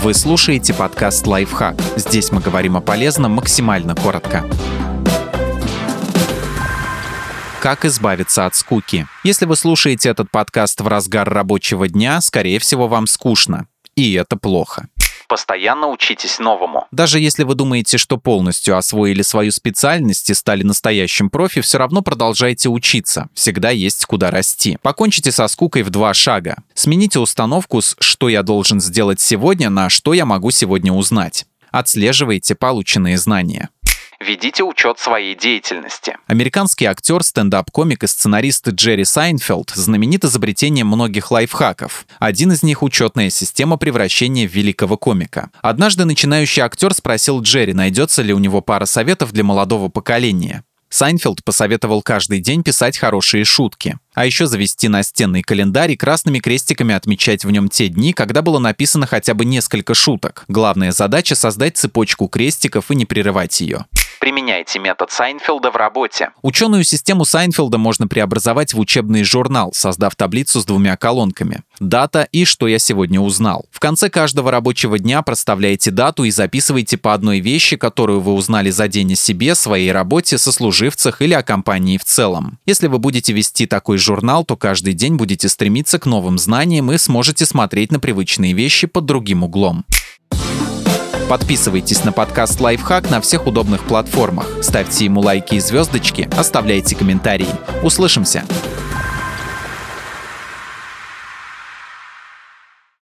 Вы слушаете подкаст «Лайфхак». Здесь мы говорим о полезном максимально коротко. Как избавиться от скуки? Если вы слушаете этот подкаст в разгар рабочего дня, скорее всего, вам скучно. И это плохо. Постоянно учитесь новому. Даже если вы думаете, что полностью освоили свою специальность и стали настоящим профи, все равно продолжайте учиться. Всегда есть куда расти. Покончите со скукой в 2 шага. Смените установку с «что я должен сделать сегодня» на «что я могу сегодня узнать». Отслеживайте полученные знания. Ведите учет своей деятельности. Американский актер, стендап-комик и сценарист Джерри Сайнфелд знаменит изобретением многих лайфхаков. Один из них — учетная система превращения в великого комика. Однажды начинающий актер спросил Джерри, найдется ли у него пара советов для молодого поколения. Сайнфелд посоветовал каждый день писать хорошие шутки. А еще завести настенный календарь и красными крестиками отмечать в нем те дни, когда было написано хотя бы несколько шуток. Главная задача — создать цепочку крестиков и не прерывать ее. Применяйте метод Сайнфелда в работе. Ученую систему Сайнфелда можно преобразовать в учебный журнал, создав таблицу с 2 колонками. Дата и что я сегодня узнал. В конце каждого рабочего дня проставляйте дату и записывайте по одной вещи, которую вы узнали за день о себе, своей работе, сослуживцах или о компании в целом. Если вы будете вести такой журнал, то каждый день будете стремиться к новым знаниям и сможете смотреть на привычные вещи под другим углом. Подписывайтесь на подкаст «Лайфхак» на всех удобных платформах. Ставьте ему лайки и звездочки, оставляйте комментарии. Услышимся!